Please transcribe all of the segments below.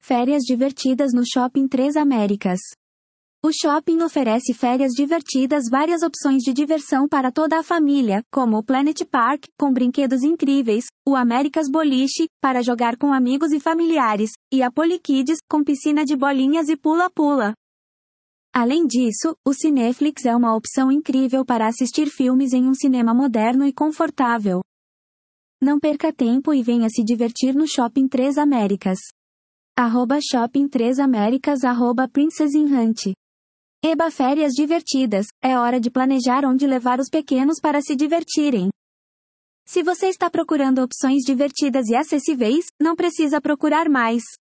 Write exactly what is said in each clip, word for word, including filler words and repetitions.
Férias divertidas no Shopping Três Américas. O shopping oferece férias divertidas, várias opções de diversão para toda a família, como o Planet Park, com brinquedos incríveis, o Américas Boliche, para jogar com amigos e familiares, e a Polykids, com piscina de bolinhas e pula-pula. Além disso, o Cineflix é uma opção incrível para assistir filmes em um cinema moderno e confortável. Não perca tempo e venha se divertir no Shopping Três Américas. Arroba Shopping Três Américas, arroba Princess Hunt. Eba, férias divertidas, é hora de planejar onde levar os pequenos para se divertirem. Se você está procurando opções divertidas e acessíveis, não precisa procurar mais.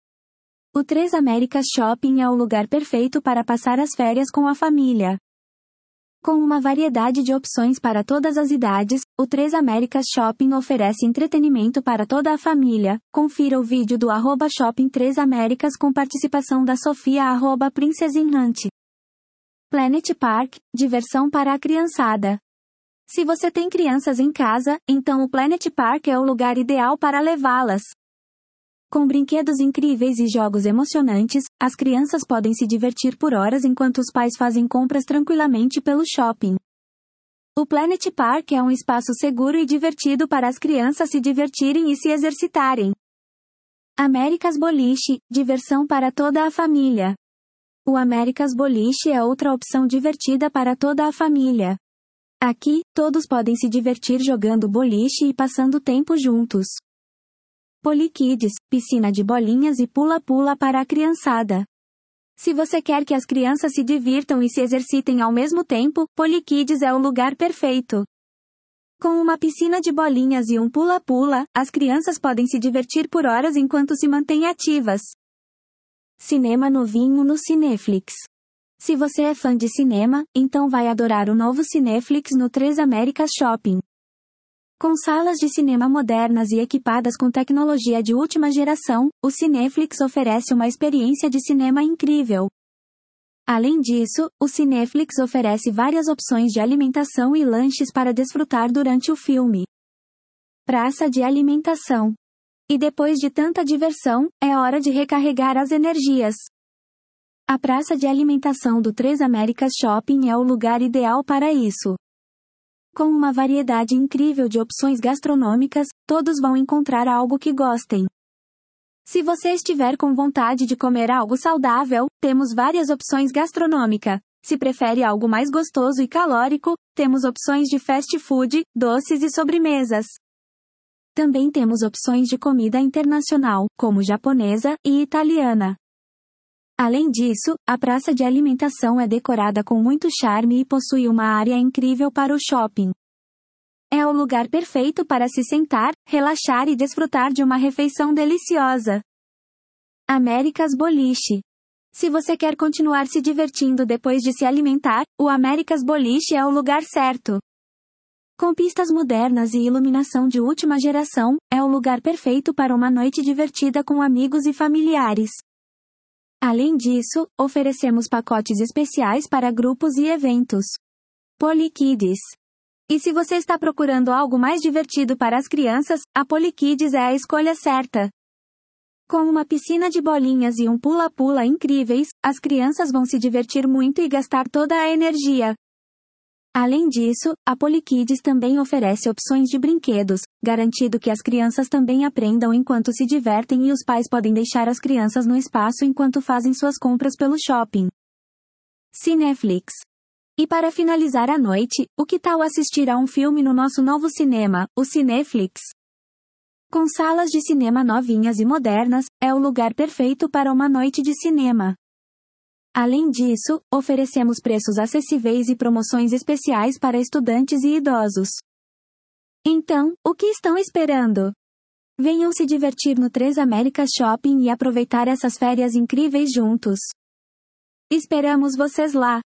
O Três Américas Shopping é o lugar perfeito para passar as férias com a família. Com uma variedade de opções para todas as idades, o Três Américas Shopping oferece entretenimento para toda a família. Confira o vídeo do arroba Shopping Três Américas com participação da Sofia, arroba Princess Hunt. Planet Park, diversão para a criançada. Se você tem crianças em casa, então o Planet Park é o lugar ideal para levá-las. Com brinquedos incríveis e jogos emocionantes, as crianças podem se divertir por horas enquanto os pais fazem compras tranquilamente pelo shopping. O Planet Park é um espaço seguro e divertido para as crianças se divertirem e se exercitarem. Américas Boliche, diversão para toda a família. O Américas Boliche é outra opção divertida para toda a família. Aqui, todos podem se divertir jogando boliche e passando tempo juntos. Polykids, piscina de bolinhas e pula-pula para a criançada. Se você quer que as crianças se divirtam e se exercitem ao mesmo tempo, Polykids é o lugar perfeito. Com uma piscina de bolinhas e um pula-pula, as crianças podem se divertir por horas enquanto se mantêm ativas. Cinema novinho no Cineflix. Se você é fã de cinema, então vai adorar o novo Cineflix no Três Américas Shopping. Com salas de cinema modernas e equipadas com tecnologia de última geração, o Cineflix oferece uma experiência de cinema incrível. Além disso, o Cineflix oferece várias opções de alimentação e lanches para desfrutar durante o filme. Praça de alimentação. E depois de tanta diversão, é hora de recarregar as energias. A praça de alimentação do Três Américas Shopping é o lugar ideal para isso. Com uma variedade incrível de opções gastronômicas, todos vão encontrar algo que gostem. Se você estiver com vontade de comer algo saudável, temos várias opções gastronômicas. Se prefere algo mais gostoso e calórico, temos opções de fast food, doces e sobremesas. Também temos opções de comida internacional, como japonesa e italiana. Além disso, a praça de alimentação é decorada com muito charme e possui uma área incrível para o shopping. É o lugar perfeito para se sentar, relaxar e desfrutar de uma refeição deliciosa. Américas Boliche. Se você quer continuar se divertindo depois de se alimentar, o Américas Boliche é o lugar certo. Com pistas modernas e iluminação de última geração, é o lugar perfeito para uma noite divertida com amigos e familiares. Além disso, oferecemos pacotes especiais para grupos e eventos. Polykids. E se você está procurando algo mais divertido para as crianças, a Polykids é a escolha certa. Com uma piscina de bolinhas e um pula-pula incríveis, as crianças vão se divertir muito e gastar toda a energia. Além disso, a Polykids também oferece opções de brinquedos, garantindo que as crianças também aprendam enquanto se divertem e os pais podem deixar as crianças no espaço enquanto fazem suas compras pelo shopping. Cineflix. E para finalizar a noite, o que tal assistir a um filme no nosso novo cinema, o Cineflix? Com salas de cinema novinhas e modernas, é o lugar perfeito para uma noite de cinema. Além disso, oferecemos preços acessíveis e promoções especiais para estudantes e idosos. Então, o que estão esperando? Venham se divertir no Três Américas Shopping e aproveitar essas férias incríveis juntos. Esperamos vocês lá!